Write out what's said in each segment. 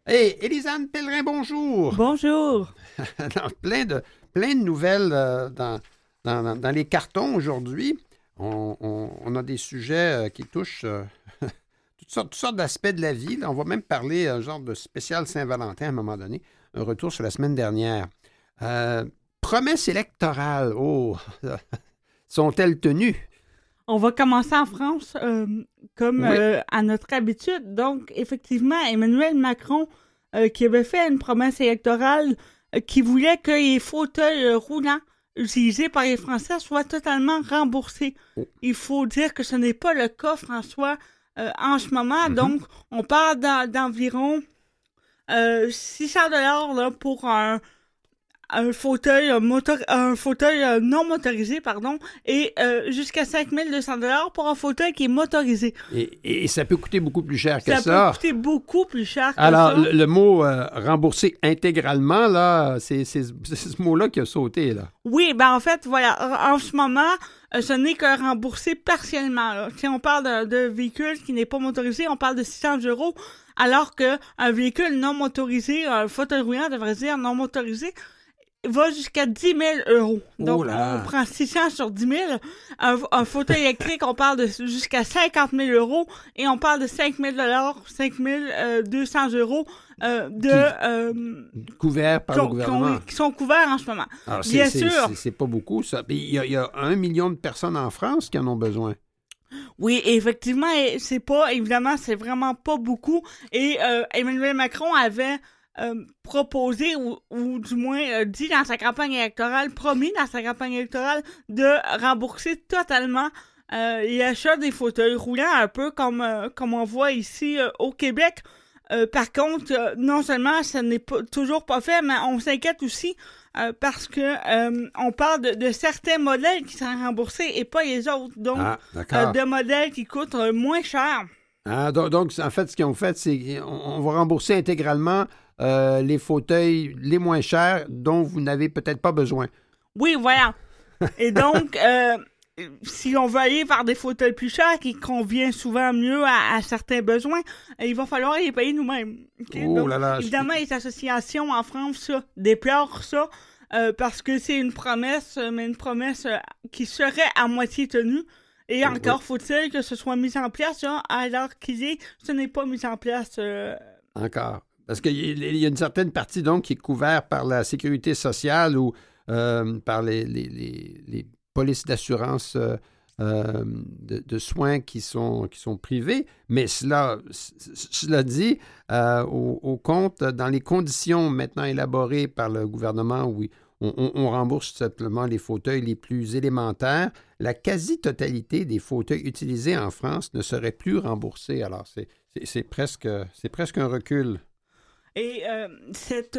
Hey, Élisane Pellerin, bonjour! Bonjour! Alors, plein de nouvelles dans les cartons aujourd'hui. On a des sujets qui touchent toutes sortes d'aspects de la vie. Là, on va même parler un genre de spécial Saint-Valentin à un moment donné. Un retour sur la semaine dernière. Promesses électorales, sont-elles tenues? On va commencer en France comme Oui. à notre habitude. Donc, effectivement, Emmanuel Macron qui avait fait une promesse électorale qui voulait que les fauteuils roulants utilisés par les Français soient totalement remboursés. Oh. Il faut dire que ce n'est pas le cas, François, en ce moment. Mm-hmm. Donc, on parle d'environ 600 $ là, pour un fauteuil non motorisé, et jusqu'à 5200 $ pour un fauteuil qui est motorisé. Et ça peut coûter beaucoup plus cher que ça. Ça peut coûter beaucoup plus cher que Alors, ça. le mot rembourser intégralement, là, c'est ce mot-là qui a sauté, là. Oui, ben en fait, voilà, en ce moment, ce n'est que remboursé partiellement. Là. Si on parle de véhicule qui n'est pas motorisé, on parle de 600 €, alors qu'un véhicule non motorisé, un fauteuil roulant, devrait dire non motorisé, va jusqu'à 10 000 €. Donc, on prend 600 sur 10 000. Un fauteuil électrique, on parle de jusqu'à 50 000 € et on parle de 5 000 $, 5 200 € couverts par le gouvernement. Qui sont couverts en ce moment. Alors, Bien sûr. C'est pas beaucoup, ça. Il y a 1 million de personnes en France qui en ont besoin. Oui, effectivement, évidemment, c'est vraiment pas beaucoup. Et Emmanuel Macron avait proposé, ou du moins dit dans sa campagne électorale, promis dans sa campagne électorale, de rembourser totalement l'achat des fauteuils roulants, un peu comme on voit ici au Québec. Par contre, non seulement ça n'est toujours pas fait, mais on s'inquiète aussi parce que on parle de certains modèles qui sont remboursés et pas les autres. Donc, de modèles qui coûtent moins cher. Donc, en fait, ce qu'ils ont fait, c'est qu'on va rembourser intégralement les fauteuils les moins chers dont vous n'avez peut-être pas besoin. Oui, voilà. Et donc, si on veut aller vers des fauteuils plus chers qui conviennent souvent mieux à certains besoins, il va falloir les payer nous-mêmes. Okay? Oh donc, là là! Évidemment, les associations en France déplorent ça parce que c'est une promesse, mais une promesse qui serait à moitié tenue. Et encore faut-il que ce soit mis en place, alors ce n'est pas mis en place. Encore. Parce qu'il y a une certaine partie, donc, qui est couverte par la sécurité sociale ou par les polices d'assurance de soins qui sont privées. Mais cela dit, au compte, dans les conditions maintenant élaborées par le gouvernement où on rembourse simplement les fauteuils les plus élémentaires, la quasi-totalité des fauteuils utilisés en France ne serait plus remboursée. Alors, c'est presque un recul. Et cette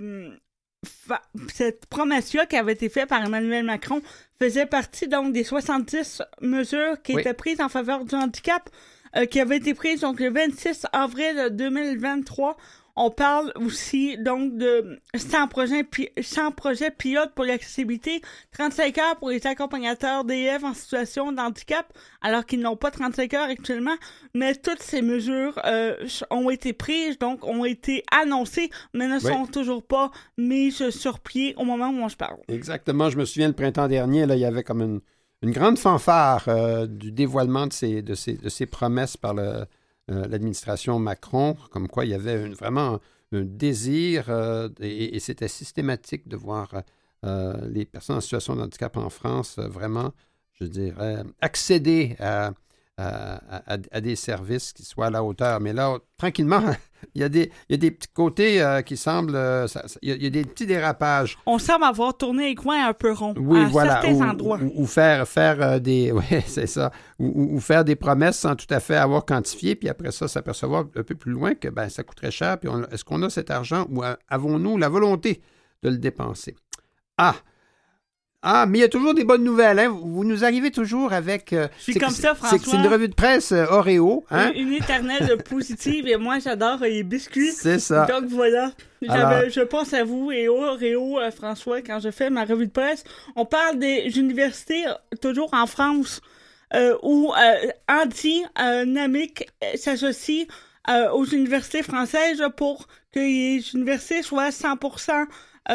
promesse-là qui avait été faite par Emmanuel Macron faisait partie donc des 70 mesures qui étaient prises en faveur du handicap, qui avaient été prises donc le 26 avril 2023. On parle aussi donc de 100 projets pilotes pour l'accessibilité, 35 heures pour les accompagnateurs d'élèves en situation de handicap, alors qu'ils n'ont pas 35 heures actuellement. Mais toutes ces mesures ont été prises, donc ont été annoncées, mais ne sont toujours pas mises sur pied au moment où on se parle. Exactement. Je me souviens, le printemps dernier, là, il y avait comme une grande fanfare du dévoilement de ces promesses par l'administration Macron, comme quoi il y avait vraiment un désir et c'était systématique de voir les personnes en situation de handicap en France vraiment, je dirais, accéder à des services qui soient à la hauteur. Mais là, tranquillement, il y a des petits côtés qui semblent... il y a des petits dérapages. On semble avoir tourné les coins un peu ronds certains endroits. Ou faire des... Oui, c'est ça. Ou faire des promesses sans tout à fait avoir quantifié, puis après ça, s'apercevoir un peu plus loin que ça coûterait cher. Puis est-ce qu'on a cet argent ou avons-nous la volonté de le dépenser? Mais il y a toujours des bonnes nouvelles. Hein? Vous nous arrivez toujours avec... C'est comme ça, François. C'est une revue de presse Oreo. Hein? Une éternelle positive. Et moi, j'adore les biscuits. C'est ça. Donc, voilà. Je pense à vous et Oreo, François, quand je fais ma revue de presse. On parle des universités, toujours en France, où Andy Namic s'associe aux universités françaises pour que les universités soient 100%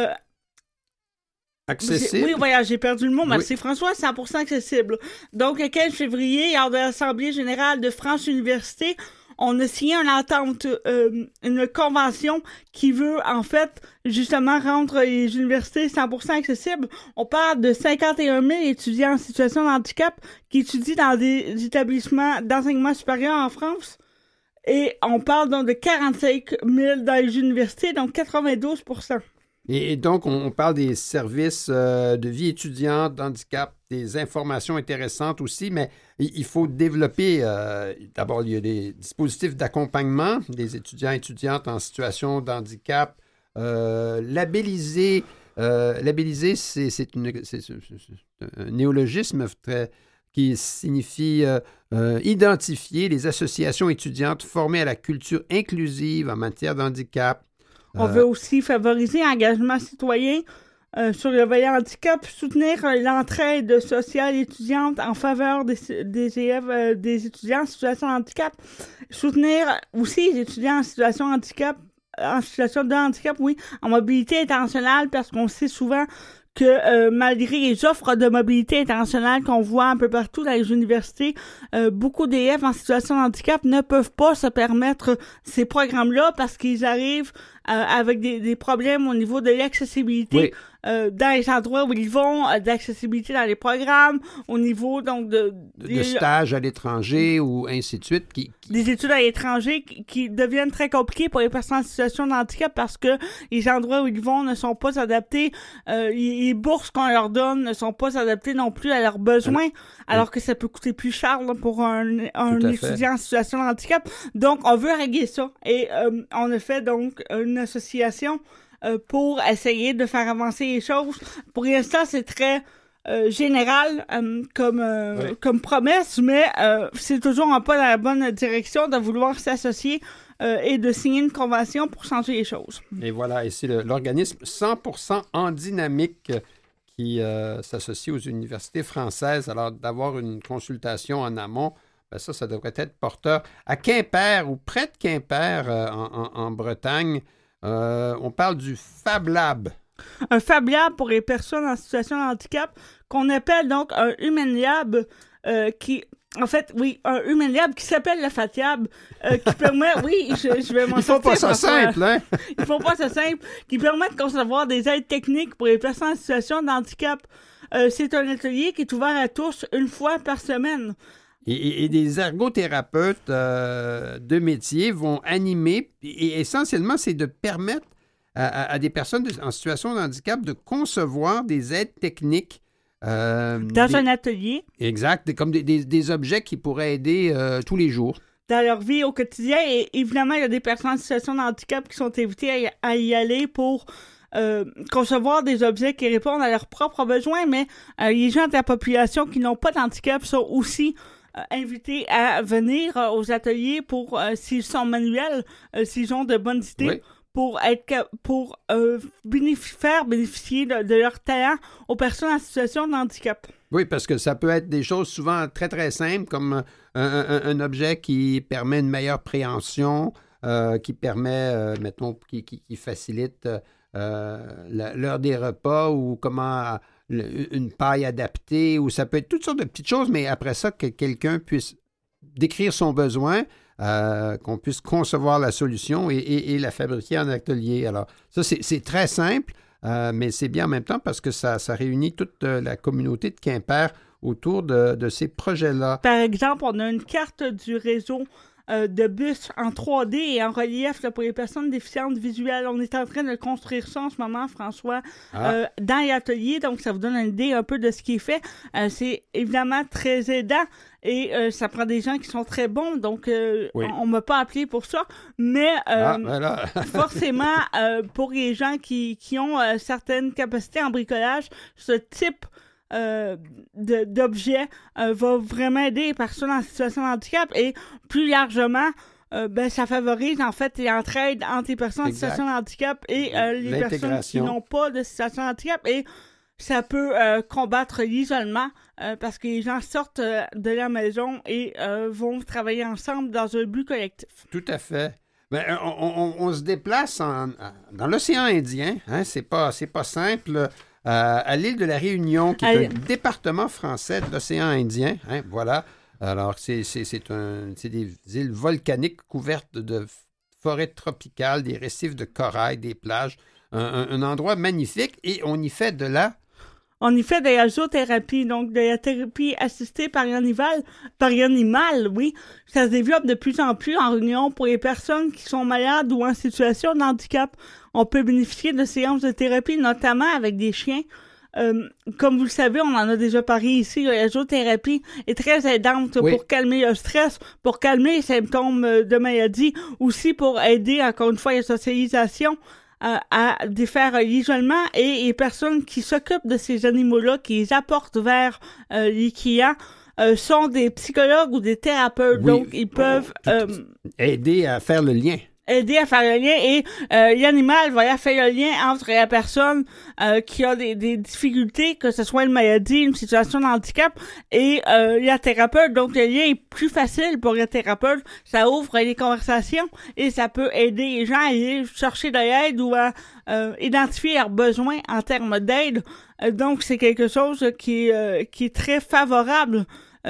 accessible. Oui, voilà, j'ai perdu le mot. Merci Oui. François, 100% accessible. Donc, le 15 février, lors de l'Assemblée générale de France Université, on a signé une entente, une convention qui veut, en fait, justement rendre les universités 100% accessibles. On parle de 51 000 étudiants en situation de handicap qui étudient dans des établissements d'enseignement supérieur en France. Et on parle donc de 45 000 dans les universités, donc 92%. Et donc, on parle des services de vie étudiante, d'handicap, des informations intéressantes aussi, mais il faut développer, d'abord, il y a des dispositifs d'accompagnement des étudiants et étudiantes en situation de handicap. Labelliser, c'est un néologisme qui signifie identifier les associations étudiantes formées à la culture inclusive en matière de handicap. On veut aussi favoriser l'engagement citoyen sur le volet handicap, soutenir l'entraide sociale étudiante en faveur des élèves, des étudiants en situation de handicap, soutenir aussi les étudiants en situation de handicap, en mobilité internationale, parce qu'on sait souvent que malgré les offres de mobilité internationale qu'on voit un peu partout dans les universités, beaucoup d'élèves en situation de handicap ne peuvent pas se permettre ces programmes-là parce qu'ils arrivent avec des problèmes au niveau de l'accessibilité. Oui. Dans les endroits où ils vont, d'accessibilité dans les programmes, au niveau donc de stages à l'étranger ou ainsi de suite. Des études à l'étranger qui deviennent très compliquées pour les personnes en situation de handicap parce que les endroits où ils vont ne sont pas adaptés, les bourses qu'on leur donne ne sont pas adaptées non plus à leurs besoins, alors que ça peut coûter plus cher là, pour un étudiant en situation de handicap. Donc, on veut régler ça. Et on a fait donc une association pour essayer de faire avancer les choses. Pour l'instant, c'est très général comme promesse, mais c'est toujours un pas dans la bonne direction de vouloir s'associer et de signer une convention pour changer les choses. Et voilà, et c'est l'organisme 100% en dynamique qui s'associe aux universités françaises. Alors, d'avoir une consultation en amont, ben ça devrait être porteur. À Quimper ou près de Quimper, en Bretagne, on parle du Fab Lab. Un Fab Lab pour les personnes en situation de handicap, qu'on appelle donc un Human Lab, un Human Lab qui s'appelle le Fat Lab, qui permet, je vais m'en sortir. Ils font pas ça simple, hein? Ils font pas ça simple, qui permet de concevoir des aides techniques pour les personnes en situation de handicap. C'est un atelier qui est ouvert à tous une fois par semaine. Et des ergothérapeutes de métier vont animer, et essentiellement, c'est de permettre à des personnes en situation de handicap de concevoir des aides techniques. Dans un atelier. Exact, comme des objets qui pourraient aider tous les jours. Dans leur vie au quotidien. Et évidemment, il y a des personnes en situation de handicap qui sont invitées à y aller pour concevoir des objets qui répondent à leurs propres besoins, mais les gens de la population qui n'ont pas d'handicap sont aussi invités à venir aux ateliers pour, s'ils sont manuels, s'ils ont de bonnes idées, oui, pour faire bénéficier de leur talent aux personnes en situation de handicap. Oui, parce que ça peut être des choses souvent très, très simples, comme un objet qui permet une meilleure préhension, qui permet, mettons, qui facilite l'heure des repas ou comment une paille adaptée, ou ça peut être toutes sortes de petites choses, mais après ça, que quelqu'un puisse décrire son besoin, qu'on puisse concevoir la solution et la fabriquer en atelier. Alors, ça, c'est très simple, mais c'est bien en même temps parce que ça réunit toute la communauté de Quimper autour de ces projets-là. Par exemple, on a une carte du réseau de bus en 3D et en relief là, pour les personnes déficientes visuelles. On est en train de construire ça en ce moment, François, dans l'atelier. Donc, ça vous donne une idée un peu de ce qui est fait. C'est évidemment très aidant et ça prend des gens qui sont très bons. Donc, on ne m'a pas appelé pour ça. Mais forcément, pour les gens qui ont certaines capacités en bricolage, ce type d'objet va vraiment aider les personnes en situation de handicap et plus largement, ça favorise en fait l'entraide entre les personnes en situation de handicap et les personnes qui n'ont pas de situation de handicap et ça peut combattre l'isolement parce que les gens sortent de la maison et vont travailler ensemble dans un but collectif. Tout à fait. Ben, on se déplace dans l'océan Indien. Hein, c'est pas simple. À l'île de la Réunion, qui est un département français de l'océan Indien. Hein, voilà. Alors, c'est des îles volcaniques couvertes de forêts tropicales, des récifs de corail, des plages. Un endroit magnifique et on y fait de la... On y fait de la zoothérapie, donc de la thérapie assistée par animal, oui. Ça se développe de plus en plus en Réunion pour les personnes qui sont malades ou en situation de handicap. On peut bénéficier de séances de thérapie, notamment avec des chiens. Comme vous le savez, on en a déjà parlé ici, la zoothérapie est très aidante pour calmer le stress, pour calmer les symptômes de maladie, aussi pour aider, encore une fois, la socialisation, à défaire l'isolement, et les personnes qui s'occupent de ces animaux-là, qui les apportent vers les clients, sont des psychologues ou des thérapeutes, donc ils peuvent aider à faire le lien. Aider à faire le lien, et l'animal va faire le lien entre la personne qui a des difficultés, que ce soit une maladie, une situation de handicap, et la thérapeute. Donc le lien est plus facile pour le thérapeute, ça ouvre les conversations et ça peut aider les gens à aller chercher de l'aide ou à identifier leurs besoins en termes d'aide. Donc c'est quelque chose qui est très favorable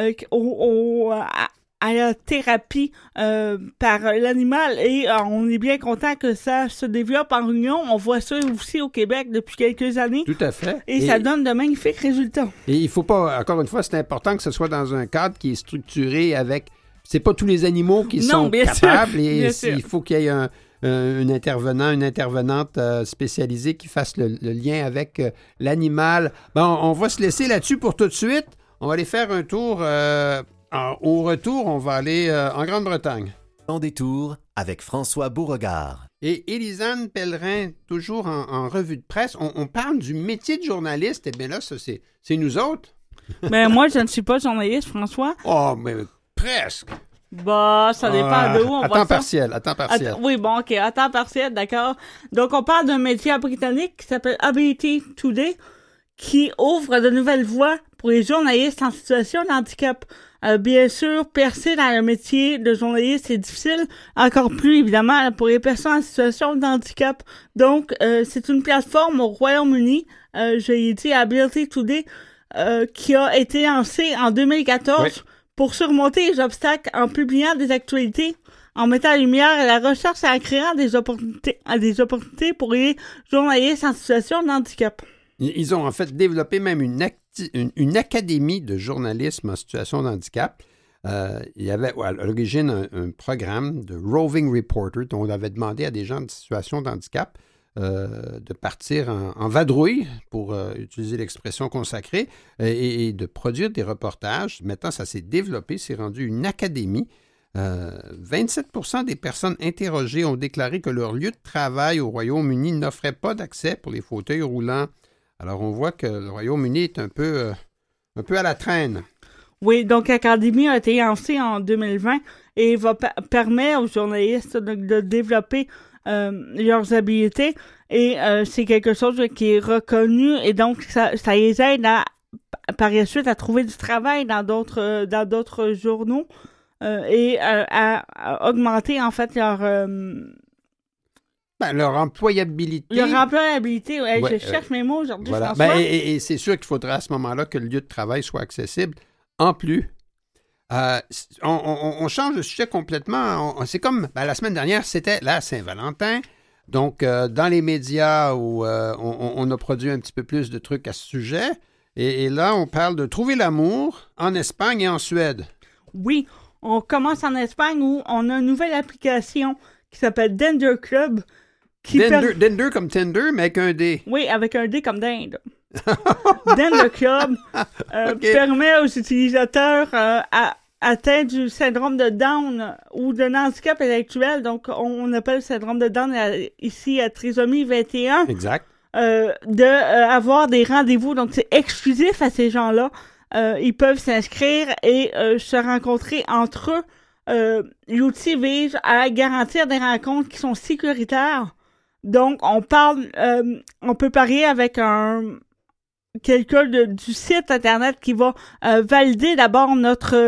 à la thérapie par l'animal, et on est bien content que ça se développe en Réunion. On voit ça aussi au Québec depuis quelques années. Tout à fait. Et ça donne de magnifiques résultats. Et il faut pas, encore une fois, c'est important que ce soit dans un cadre qui est structuré avec... C'est pas tous les animaux qui sont capables, et il faut qu'il y ait un intervenant, une intervenante spécialisée qui fasse le lien avec l'animal. Bon, on va se laisser là-dessus pour tout de suite. On va aller faire un tour... au retour, on va aller en Grande-Bretagne. En détour avec François Beauregard. Et Élisane Pellerin, toujours en revue de presse, on parle du métier de journaliste. Eh bien là, ça, c'est nous autres. Ben moi, je ne suis pas journaliste, François. Oh, mais presque. Bah, ça dépend de où on va. À temps partiel. Oui, bon, OK, à temps partiel, d'accord. Donc, on parle d'un métier britannique qui s'appelle Ability Today, qui ouvre de nouvelles voies pour les journalistes en situation de handicap. Bien sûr, percer dans le métier de journaliste, c'est difficile. Encore plus, évidemment, pour les personnes en situation de handicap. Donc, c'est une plateforme au Royaume-Uni, je l'ai dit, Ability Today, qui a été lancée en 2014 pour surmonter les obstacles en publiant des actualités, en mettant en lumière la recherche et en créant des opportunités pour les journalistes en situation de handicap. Ils ont en fait développé même une académie de journalisme en situation de handicap. Il y avait à l'origine un programme de roving reporter dont on avait demandé à des gens de situation de handicap de partir en vadrouille, pour utiliser l'expression consacrée, et de produire des reportages. Maintenant, ça s'est développé, c'est rendu une académie. 27% des personnes interrogées ont déclaré que leur lieu de travail au Royaume-Uni n'offrait pas d'accès pour les fauteuils roulants. Alors, on voit que le Royaume-Uni est un peu à la traîne. Oui, donc l'Académie a été lancée en 2020 et va permettre aux journalistes de développer leurs habiletés, et c'est quelque chose qui est reconnu, et donc ça les aide par la suite à trouver du travail dans d'autres journaux et à augmenter en fait leur employabilité. Leur employabilité, je cherche mes mots aujourd'hui, voilà. François. Et c'est sûr qu'il faudra à ce moment-là que le lieu de travail soit accessible. En plus, on change de sujet complètement. C'est comme la semaine dernière, c'était la Saint-Valentin. Donc, dans les médias où on a produit un petit peu plus de trucs à ce sujet. Et là, on parle de trouver l'amour en Espagne et en Suède. Oui, on commence en Espagne où on a une nouvelle application qui s'appelle Tinder Club. Tinder comme Tinder, mais avec un D. Oui, avec un D comme dinde. Tinder Club permet aux utilisateurs atteints du syndrome de Down ou d'un handicap intellectuel, donc on appelle le syndrome de Down ici à trisomie 21. Exact. Avoir des rendez-vous, donc c'est exclusif à ces gens-là. Ils peuvent s'inscrire et se rencontrer entre eux. L'outil vise à garantir des rencontres qui sont sécuritaires. Donc, on peut parler avec quelqu'un du site Internet qui va valider d'abord notre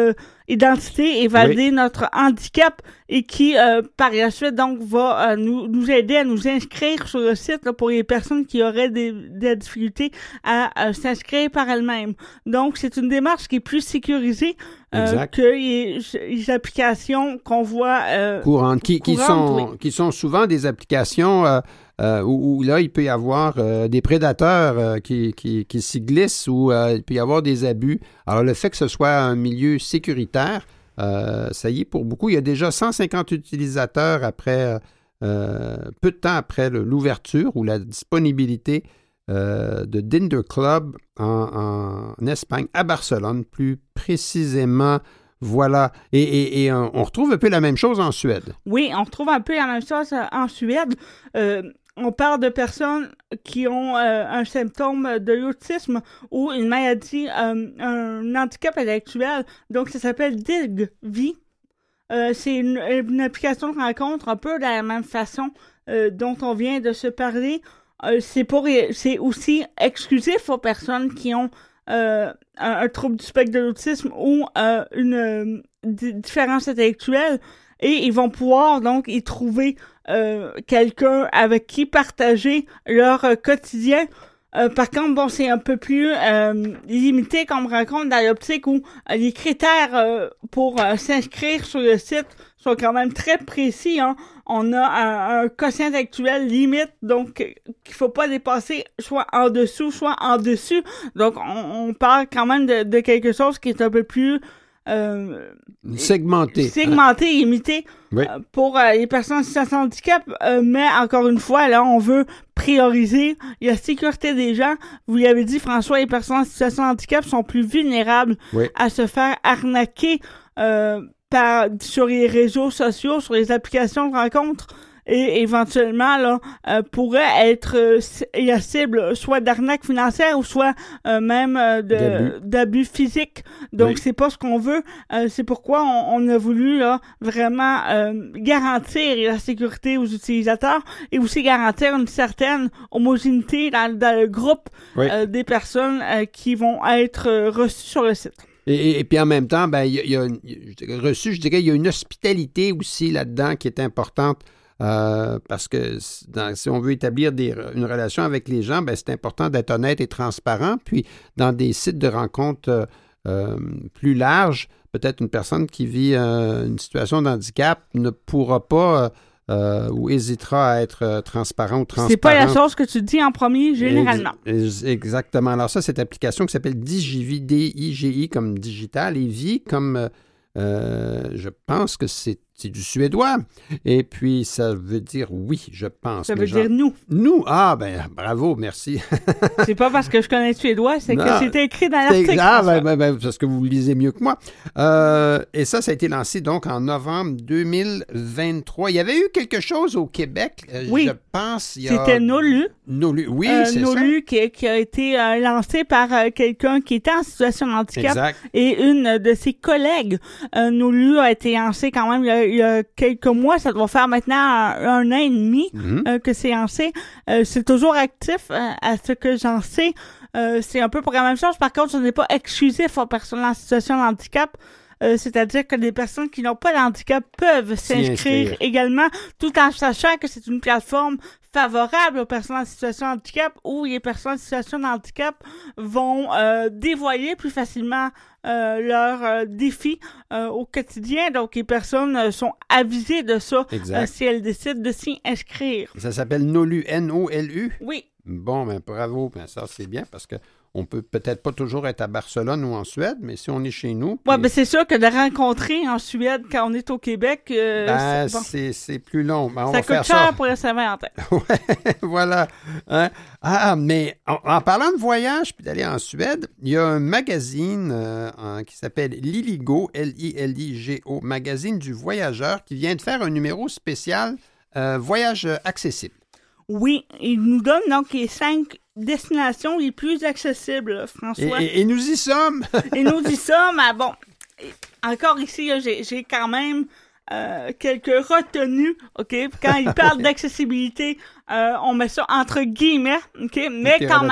identité et valider notre handicap et qui, par la suite, donc, va nous aider à nous inscrire sur le site là, pour les personnes qui auraient des difficultés à s'inscrire par elles-mêmes. Donc, c'est une démarche qui est plus sécurisée que les applications qu'on voit courantes, qui sont souvent des applications où là, il peut y avoir des prédateurs qui s'y glissent ou il peut y avoir des abus. Alors, le fait que ce soit un milieu sécuritaire, ça y est pour beaucoup. Il y a déjà 150 utilisateurs après peu de temps après l'ouverture ou la disponibilité de Tinder Club en Espagne, à Barcelone, plus précisément. Voilà. Et on retrouve un peu la même chose en Suède. Oui, on retrouve un peu la même chose en Suède. On parle de personnes qui ont un symptôme de l'autisme ou une maladie, un handicap intellectuel. Donc, ça s'appelle Digvi. C'est une application de rencontre un peu de la même façon dont on vient de se parler. C'est aussi exclusif aux personnes qui ont un trouble du spectre de l'autisme ou une différence intellectuelle. Et ils vont pouvoir donc y trouver quelqu'un avec qui partager leur quotidien. Par contre, bon, c'est un peu plus limité comme rencontre dans l'optique où les critères pour s'inscrire sur le site sont quand même très précis. Hein. On a un quotient intellectuel limite, donc qu'il faut pas dépasser soit en dessous, soit en dessus. Donc, on parle quand même de quelque chose qui est un peu plus segmenté, limité pour les personnes en situation de handicap, mais encore une fois, là, on veut prioriser la sécurité des gens. Vous l'avez dit, François, les personnes en situation de handicap sont plus vulnérables à se faire arnaquer sur les réseaux sociaux, sur les applications de rencontres. Et éventuellement, là, pourrait être la cible soit d'arnaque financière ou soit même d'abus physiques. Donc, c'est pas ce qu'on veut. C'est pourquoi on a voulu là, vraiment garantir la sécurité aux utilisateurs et aussi garantir une certaine homogénéité dans le groupe des personnes qui vont être reçues sur le site. Et puis en même temps, ben, il y a une hospitalité aussi là-dedans qui est importante. Parce que si on veut établir une relation avec les gens, ben, c'est important d'être honnête et transparent. Puis, dans des sites de rencontres plus larges, peut-être une personne qui vit une situation de handicap ne pourra pas ou hésitera à être transparent ou transparente. C'est pas la chose que tu dis en premier, généralement. Exactement. Alors ça, cette application qui s'appelle Digivy, D-I-G-I comme digital et vie comme... je pense que c'est du suédois. Et puis, ça veut dire oui, je pense. Ça veut dire nous. Nous? Ah, ben, bravo, merci. C'est pas parce que je connais le suédois, c'est que c'est écrit dans l'article. Parce que vous lisez mieux que moi. Et ça a été lancé donc en novembre 2023. Il y avait eu quelque chose au Québec, oui. Je pense. C'était Nolu. Nolu, oui, c'est Nolu ça. Qui a été lancé par quelqu'un qui était en situation de handicap. Exact. Et une de ses collègues. Nolu a été lancé quand même il y a quelques mois. Ça doit faire maintenant un an et demi que c'est lancé. C'est toujours actif à ce que j'en sais. C'est un peu pour la même chose. Par contre, ce n'est pas exclusif aux personnes en situation de handicap. C'est-à-dire que les personnes qui n'ont pas de handicap peuvent s'inscrire également, tout en sachant que c'est une plateforme favorable aux personnes en situation de handicap où les personnes en situation de handicap vont dévoiler plus facilement leurs défis au quotidien. Donc, les personnes sont avisées de ça si elles décident de s'y inscrire. Ça s'appelle Nolu, N-O-L-U? Oui. Bon, ben bravo. Ben ça, c'est bien parce que on peut peut-être pas toujours être à Barcelone ou en Suède, mais si on est chez nous... Oui, ben c'est sûr que de rencontrer en Suède quand on est au Québec... c'est plus long. Ben, ça coûte cher pour la Saint-Valentin. Oui, voilà. Hein? Ah, mais en parlant de voyage puis d'aller en Suède, il y a un magazine qui s'appelle Liligo, L-I-L-I-G-O, magazine du voyageur, qui vient de faire un numéro spécial voyage accessible. Oui, il nous donne donc les 5 destinations les plus accessibles, François. Et nous y sommes! Et nous y sommes. Ah bon, encore ici, j'ai quand même quelques retenues, OK? Quand il parle d'accessibilité, on met ça entre guillemets, OK? Mais quand même.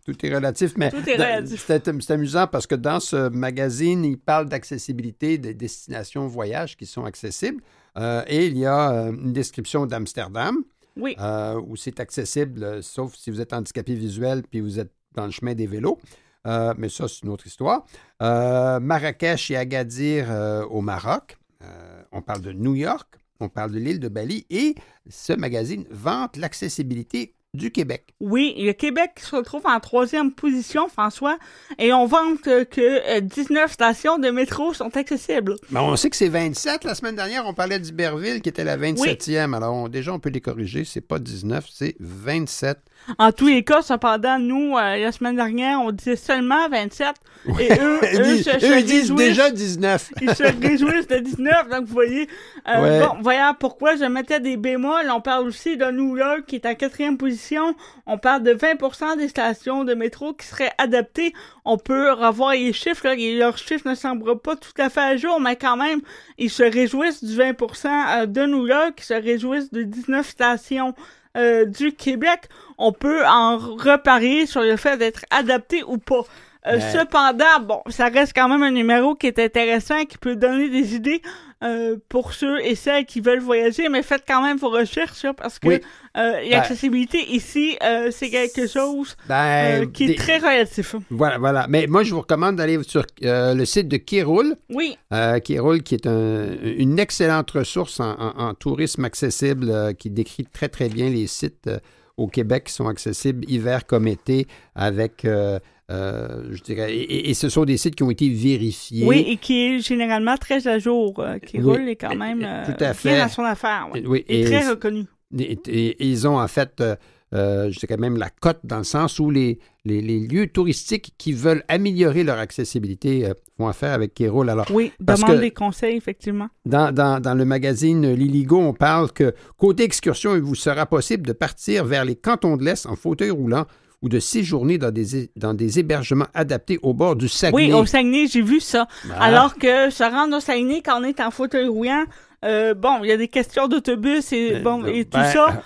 Tout est relatif, mais Tout est relatif. c'est amusant parce que dans ce magazine, il parle d'accessibilité des destinations voyage qui sont accessibles. Et il y a une description d'Amsterdam, Oui. où c'est accessible, sauf si vous êtes handicapé visuel puis vous êtes dans le chemin des vélos. Mais ça, c'est une autre histoire. Marrakech et Agadir au Maroc. On parle de New York. On parle de l'île de Bali. Et ce magazine vante l'accessibilité du Québec. Oui, le Québec se retrouve en 3e position, François, et on vante que 19 stations de métro sont accessibles. Mais on sait que c'est 27. La semaine dernière, on parlait d'Iberville qui était la 27e. Alors, déjà, on peut les corriger. C'est pas 19, c'est 27. En tous les cas, cependant, nous, la semaine dernière, on disait seulement 27, et eux ils disent déjà 19. Ils se réjouissent de 19, donc vous voyez. Bon, voyons pourquoi je mettais des bémols. On parle aussi de New York qui est en 4e position. On parle de 20% des stations de métro qui seraient adaptées. On peut revoir les chiffres, là, et leurs chiffres ne semblent pas tout à fait à jour, mais quand même, ils se réjouissent du 20% de New York, ils se réjouissent de 19 stations du Québec. On peut en reparler sur le fait d'être adapté ou pas. Cependant, bon, ça reste quand même un numéro qui est intéressant, qui peut donner des idées pour ceux et celles qui veulent voyager, mais faites quand même vos recherches, là, parce que l'accessibilité ici, c'est quelque chose qui est très relatif. Voilà. Mais moi, je vous recommande d'aller sur le site de Kéroul. Oui. Kéroul, qui est une excellente ressource en tourisme accessible, qui décrit très, très bien les sites au Québec qui sont accessibles hiver comme été avec... je dirais, et ce sont des sites qui ont été vérifiés. Oui, et qui est généralement très à jour, qui roule est quand même tout à fait. bien dans son affaire. Ouais. Oui, et très reconnu. Et ils ont en fait, je dirais même la cote dans le sens où les lieux touristiques qui veulent améliorer leur accessibilité font affaire avec Kéroul. Alors, oui, demande des conseils, effectivement. Dans le magazine Liligo, on parle que côté excursion, il vous sera possible de partir vers les cantons de l'Est en fauteuil roulant ou de séjourner dans des hébergements adaptés au bord du Saguenay. Oui, au Saguenay, j'ai vu ça. Alors que se rendre au Saguenay quand on est en fauteuil roulant, bon, il y a des questions d'autobus et tout ça.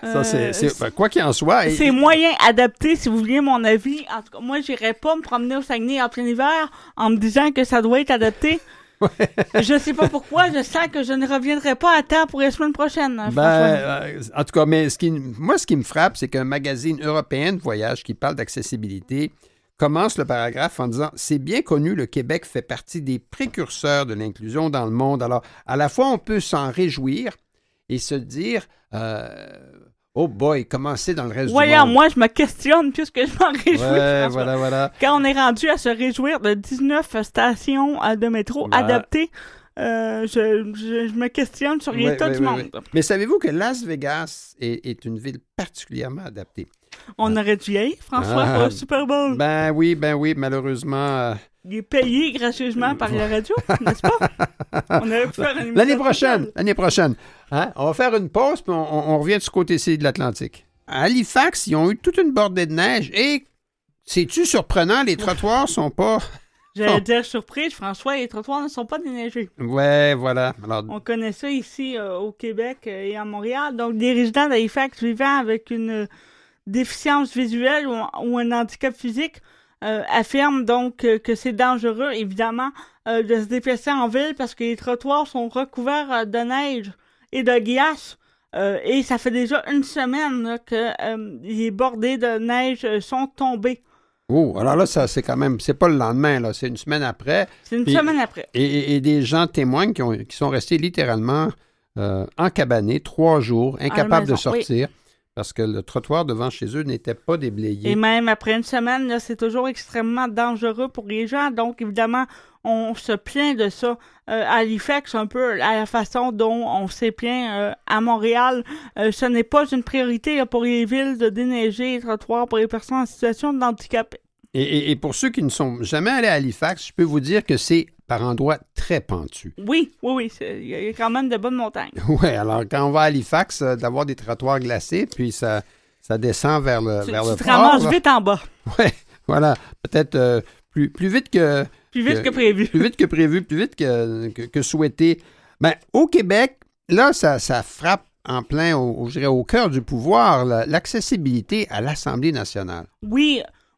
Quoi qu'il en soit. C'est moyen adapté, si vous vouliez mon avis. En tout cas, moi, j'irais pas me promener au Saguenay en plein hiver en me disant que ça doit être adapté. Je sais pas pourquoi, je sens que je ne reviendrai pas à temps pour la semaine prochaine. En tout cas, mais ce qui me frappe, c'est qu'un magazine européen de voyage qui parle d'accessibilité commence le paragraphe en disant « C'est bien connu, le Québec fait partie des précurseurs de l'inclusion dans le monde. » Alors, à la fois, on peut s'en réjouir et se dire oh boy, comment c'est dans le reste du monde? Moi, je me questionne puisque je m'en réjouis. Voilà. Quand on est rendu à se réjouir de 19 stations de métro adaptées, je me questionne sur l'état du monde. Mais savez-vous que Las Vegas est une ville particulièrement adaptée? On aurait dû y aller, François, pour le Super Bowl. Ben oui, malheureusement... Il est payé gracieusement par la radio, n'est-ce pas? On aurait pu faire une émission L'année prochaine. Hein? On va faire une pause, puis on revient de ce côté-ci de l'Atlantique. À Halifax, ils ont eu toute une bordée de neige et, c'est-tu surprenant, les trottoirs sont pas... J'allais dire surprise, François, les trottoirs ne sont pas déneigés. Ouais, voilà. Alors... On connaît ça ici au Québec et à Montréal. Donc, des résidents d'Halifax vivant avec une déficience visuelle ou un handicap physique affirment donc que c'est dangereux, évidemment, de se déplacer en ville parce que les trottoirs sont recouverts de neige et de glace. Et ça fait déjà une semaine là, que les bordées de neige sont tombées. Oh, alors là, ça, c'est quand même... C'est pas le lendemain, là. C'est une semaine après. C'est une semaine après. Et des gens témoignent qui sont restés littéralement encabanés 3 jours, incapables de sortir. Oui. Parce que le trottoir devant chez eux n'était pas déblayé. Et même après une semaine, là, c'est toujours extrêmement dangereux pour les gens. Donc, évidemment, on se plaint de ça. À Halifax, un peu à la façon dont on s'est plaint à Montréal. Ce n'est pas une priorité là, pour les villes de déneiger les trottoirs pour les personnes en situation de handicap. Et pour ceux qui ne sont jamais allés à Halifax, je peux vous dire que c'est par endroits très pentus. Oui. Il y a quand même de bonnes montagnes. Oui, alors quand on va à Halifax, d'avoir des trottoirs glacés, puis ça descend vers le port. Tu te ramasses vite en bas. Oui, voilà. Peut-être plus vite que... Plus vite que prévu. Plus vite que prévu, plus vite que souhaité. Ben, au Québec, là, ça frappe en plein, je dirais, au cœur du pouvoir, l'accessibilité à l'Assemblée nationale. Oui.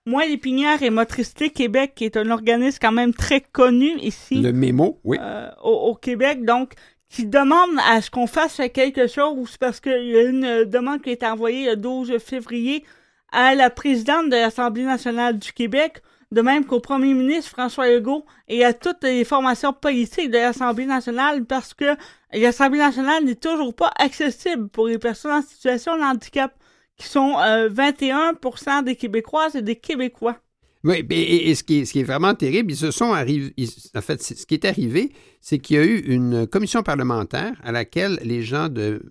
Moi, l'Épinière et Motricité Québec, qui est un organisme quand même très connu ici. Le mémo, oui. Au Québec, donc, qui demande à ce qu'on fasse quelque chose parce qu'il y a une demande qui a été envoyée le 12 février à la présidente de l'Assemblée nationale du Québec, de même qu'au premier ministre François Legault et à toutes les formations politiques de l'Assemblée nationale parce que l'Assemblée nationale n'est toujours pas accessible pour les personnes en situation de handicap, qui sont 21% des Québécoises et des Québécois. Oui, et ce qui est vraiment terrible, ils se sont arrivés. En fait, ce qui est arrivé, c'est qu'il y a eu une commission parlementaire à laquelle les gens du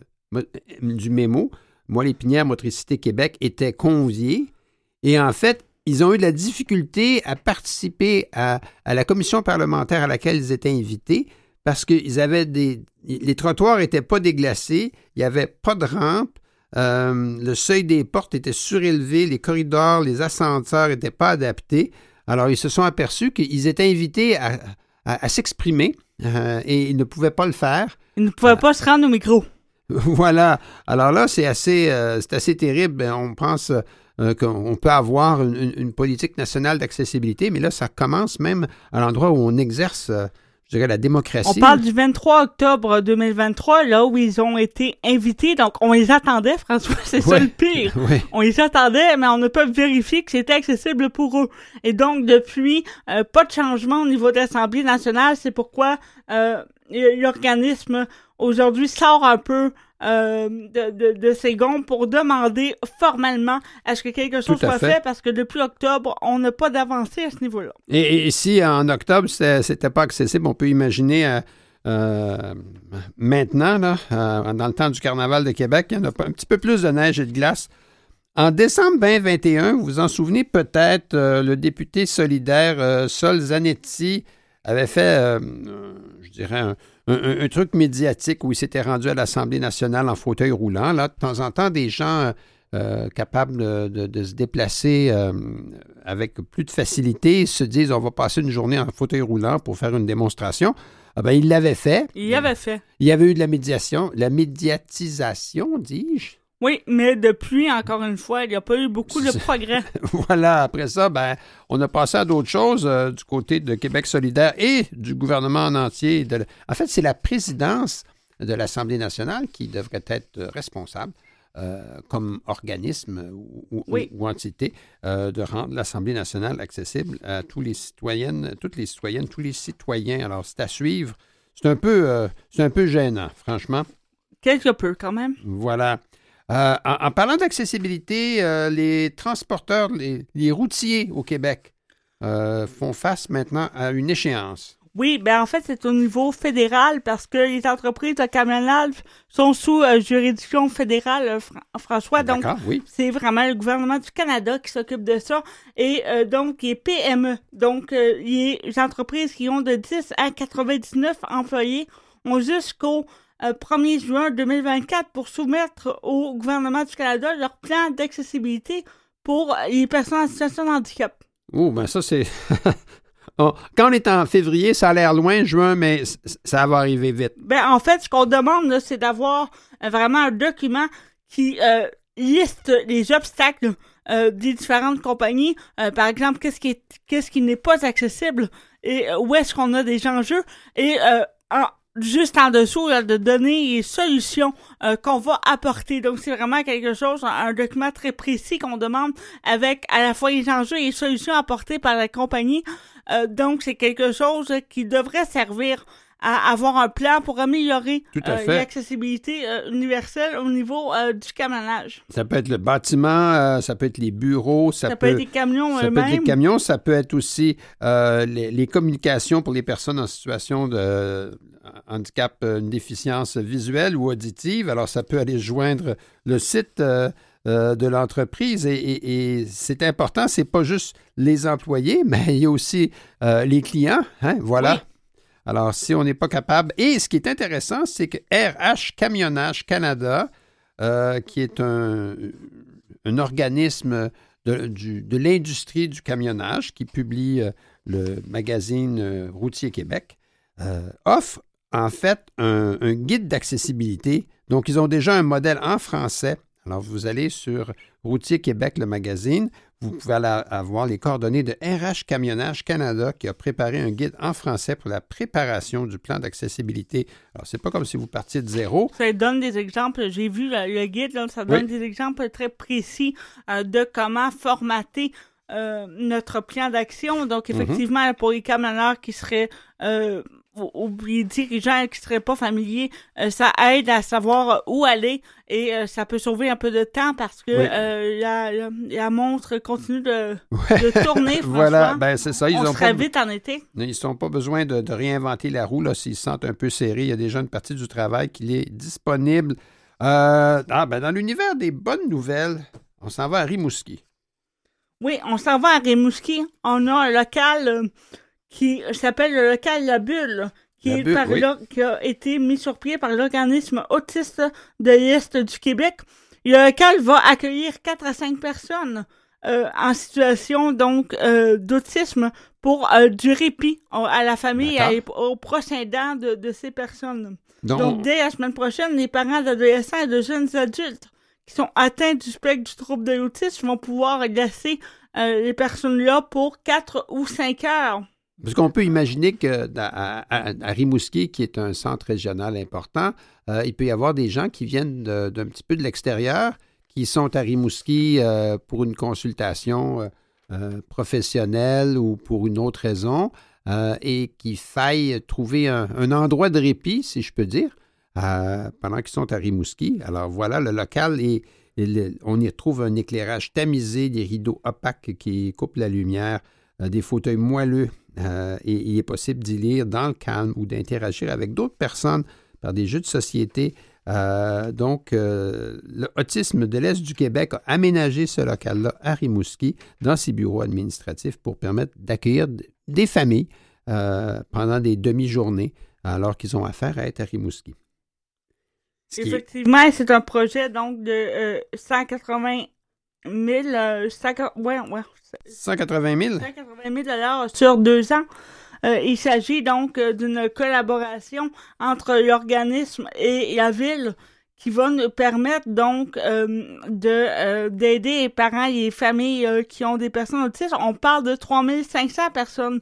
mémo, Moi l'Épinière, Motricité Québec, étaient conviés. Et en fait, ils ont eu de la difficulté à participer à la commission parlementaire à laquelle ils étaient invités parce que les trottoirs n'étaient pas déglacés, il n'y avait pas de rampe, le seuil des portes était surélevé, les corridors, les ascenseurs n'étaient pas adaptés. Alors, ils se sont aperçus qu'ils étaient invités à s'exprimer et ils ne pouvaient pas le faire. Ils ne pouvaient pas se rendre au micro. Voilà. Alors là, c'est assez terrible. On pense qu'on peut avoir une politique nationale d'accessibilité, mais là, ça commence même à l'endroit où on exerce, je dirais, la démocratie. On parle du 23 octobre 2023, là où ils ont été invités. Donc, on les attendait, François, c'est ça le pire. Ouais. On les attendait, mais on n'a pas vérifié que c'était accessible pour eux. Et donc, depuis, pas de changement au niveau de l'Assemblée nationale. C'est pourquoi l'organisme, aujourd'hui, sort un peu de ses gonds pour demander formellement à ce que quelque chose soit fait parce que depuis octobre, on n'a pas d'avancée à ce niveau-là. Et si en octobre, c'était pas accessible, on peut imaginer maintenant, là, dans le temps du Carnaval de Québec, il y en a un petit peu plus de neige et de glace. En décembre 2021, vous vous en souvenez peut-être, le député solidaire Sol Zanetti avait fait, je dirais, un truc médiatique où il s'était rendu à l'Assemblée nationale en fauteuil roulant. Là, de temps en temps, des gens capables de se déplacer avec plus de facilité se disent on va passer une journée en fauteuil roulant pour faire une démonstration. Ah ben, il l'avait fait. Il l'avait fait. Il y avait eu de la médiatisation, dis-je. Oui, mais depuis, encore une fois, il n'y a pas eu beaucoup de progrès. Voilà, après ça, ben, on a passé à d'autres choses du côté de Québec solidaire et du gouvernement en entier. En fait, c'est la présidence de l'Assemblée nationale qui devrait être responsable comme organisme ou entité de rendre l'Assemblée nationale accessible à toutes les citoyennes, tous les citoyens. Alors, c'est à suivre. C'est un peu gênant, franchement. Quelque peu, quand même. Voilà. En parlant d'accessibilité, les transporteurs, les routiers au Québec font face maintenant à une échéance. Oui, ben en fait, c'est au niveau fédéral parce que les entreprises de camionnage sont sous juridiction fédérale, François. Donc, oui. C'est vraiment le gouvernement du Canada qui s'occupe de ça. Et donc, les PME, donc les entreprises qui ont de 10 à 99 employés ont jusqu'au 1er juin 2024 pour soumettre au gouvernement du Canada leur plan d'accessibilité pour les personnes en situation de handicap. Oh, ben ça, c'est... Quand on est en février, ça a l'air loin, juin, mais ça va arriver vite. Ben, en fait, ce qu'on demande, là, c'est d'avoir vraiment un document qui liste les obstacles des différentes compagnies. Par exemple, qu'est-ce qui n'est pas accessible et où est-ce qu'on a des enjeux et juste en dessous, là, de donner les solutions qu'on va apporter. Donc, c'est vraiment quelque chose, un document très précis qu'on demande avec à la fois les enjeux et les solutions apportées par la compagnie. Donc, c'est quelque chose qui devrait servir à avoir un plan pour améliorer l'accessibilité universelle au niveau du camionnage. Ça peut être le bâtiment, ça peut être les bureaux, ça peut être les camions eux-mêmes. Ça peut être les camions, ça peut être aussi les communications pour les personnes en situation de handicap, une déficience visuelle ou auditive. Alors, ça peut aller joindre le site de l'entreprise et c'est important, c'est pas juste les employés, mais il y a aussi les clients, hein, voilà. Oui. Alors, si on n'est pas capable... Et ce qui est intéressant, c'est que RH Camionnage Canada, qui est un organisme de l'industrie du camionnage, qui publie le magazine Routier Québec, offre en fait un guide d'accessibilité. Donc, ils ont déjà un modèle en français Alors, vous allez sur Routier Québec, le magazine. Vous pouvez avoir les coordonnées de RH Camionnage Canada qui a préparé un guide en français pour la préparation du plan d'accessibilité. Alors, c'est pas comme si vous partiez de zéro. Ça donne des exemples. J'ai vu le guide, là, ça donne des exemples très précis de comment formater notre plan d'action. Donc, effectivement, pour les camionneurs qui seraient ou les dirigeants qui ne seraient pas familiers, ça aide à savoir où aller et ça peut sauver un peu de temps parce que la montre continue de tourner, François. Voilà, ben c'est ça. On serait vite en été. Ils n'ont pas besoin de réinventer la roue là, s'ils se sentent un peu serrés. Il y a déjà une partie du travail qui est disponible. Dans l'univers des bonnes nouvelles, on s'en va à Rimouski. Oui, on s'en va à Rimouski. On a un local qui s'appelle le local La Bulle, qui a été mis sur pied par l'organisme autiste de l'Est du Québec. Le local va accueillir 4 à 5 personnes en situation donc d'autisme pour du répit à la famille et aux proches aidants de ces personnes. Donc, dès la semaine prochaine, les parents d'adolescents et de jeunes adultes qui sont atteints du spectre du trouble de l'autisme vont pouvoir laisser les personnes-là pour 4 ou 5 heures. Parce qu'on peut imaginer qu'à Rimouski, qui est un centre régional important, il peut y avoir des gens qui viennent d'un petit peu de l'extérieur, qui sont à Rimouski pour une consultation professionnelle ou pour une autre raison, et qu'il faille trouver un endroit de répit, si je peux dire, pendant qu'ils sont à Rimouski. Alors voilà, le local, on y retrouve un éclairage tamisé, des rideaux opaques qui coupent la lumière, des fauteuils moelleux. Et il est possible d'y lire dans le calme ou d'interagir avec d'autres personnes par des jeux de société. Le Autisme de l'Est du Québec a aménagé ce local-là à Rimouski dans ses bureaux administratifs pour permettre d'accueillir des familles pendant des demi-journées alors qu'ils ont affaire à être à Rimouski. Effectivement, c'est un projet donc de 180 000 sur 2 ans. Il s'agit donc d'une collaboration entre l'organisme et la ville qui va nous permettre donc d'aider les parents et les familles qui ont des personnes autistes. On parle de 3500 personnes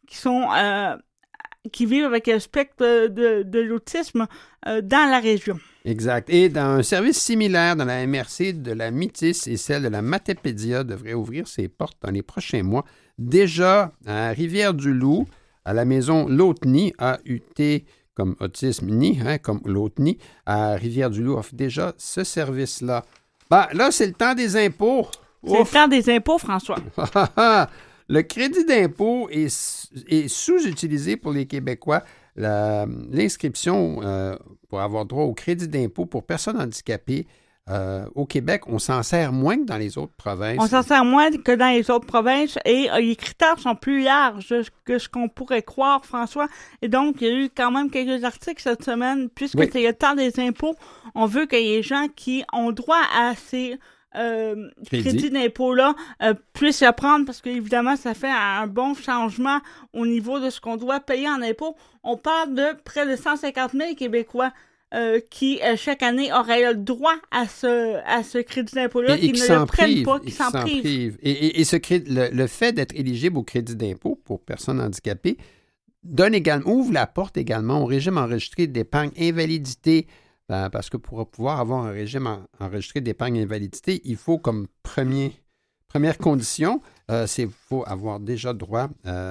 qui vivent avec le spectre de l'autisme dans la région. Exact. Et dans un service similaire dans la MRC de la Métis et celle de la Matépédia devrait ouvrir ses portes dans les prochains mois. Déjà, à Rivière-du-Loup, à la maison Lautny, AUT comme autisme ni, comme Lautny, à Rivière-du-Loup offre déjà ce service-là. Là, c'est le temps des impôts. C'est le temps des impôts, François. Le crédit d'impôt est sous-utilisé pour les Québécois. L'inscription pour avoir droit au crédit d'impôt pour personnes handicapées au Québec, on s'en sert moins que dans les autres provinces. On s'en sert moins que dans les autres provinces et les critères sont plus larges que ce qu'on pourrait croire, François. Et donc, il y a eu quand même quelques articles cette semaine. Puisque c'est le temps des impôts, on veut que les gens qui ont droit à ces crédit d'impôt-là puisse le prendre parce qu'évidemment, ça fait un bon changement au niveau de ce qu'on doit payer en impôts. On parle de près de 150 000 Québécois qui, chaque année, auraient le droit à ce crédit d'impôt-là, qui ne le prennent pas, qui s'en privent. Et le fait d'être éligible au crédit d'impôt pour personnes handicapées ouvre la porte également au régime enregistré d'épargne invalidité. Parce que pour pouvoir avoir un régime enregistré d'épargne invalidité, il faut comme première condition, c'est qu'il faut avoir déjà droit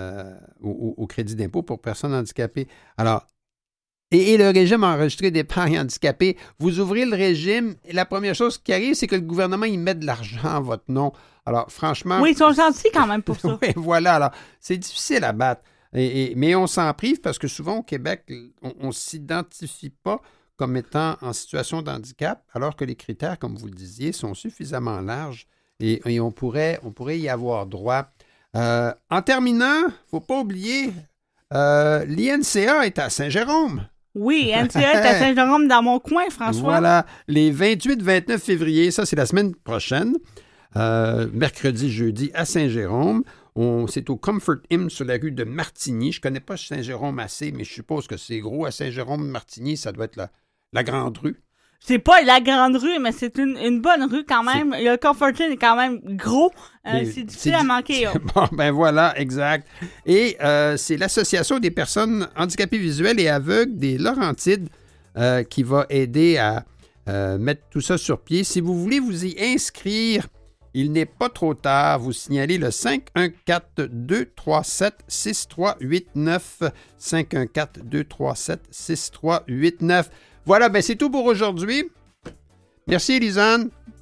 au crédit d'impôt pour personnes handicapées. Alors, et le régime enregistré d'épargne handicapée, vous ouvrez le régime et la première chose qui arrive, c'est que le gouvernement, il met de l'argent à votre nom. Alors, franchement... Oui, ils sont gentils quand même pour ça. Oui, voilà. Alors, c'est difficile à battre. Mais on s'en prive parce que souvent au Québec, on ne s'identifie pas comme étant en situation de handicap, alors que les critères, comme vous le disiez, sont suffisamment larges et on pourrait y avoir droit. En terminant, il ne faut pas oublier, l'INCA est à Saint-Jérôme. Oui, l'INCA est à Saint-Jérôme dans mon coin, François. Voilà, les 28-29 février, ça c'est la semaine prochaine, mercredi, jeudi à Saint-Jérôme. C'est au Comfort Inn sur la rue de Martigny. Je ne connais pas Saint-Jérôme assez, mais je suppose que c'est gros à Saint-Jérôme-Martigny, ça doit être la grande rue. c'est pas la grande rue, mais c'est une bonne rue quand même. Le Comforton est quand même gros. C'est difficile à manquer. Bon, ben voilà, exact. Et c'est l'Association des personnes handicapées visuelles et aveugles des Laurentides qui va aider à mettre tout ça sur pied. Si vous voulez vous y inscrire, il n'est pas trop tard. Vous signalez le 514-237-6389. 514-237-6389. Voilà, ben c'est tout pour aujourd'hui. Merci, Élisane.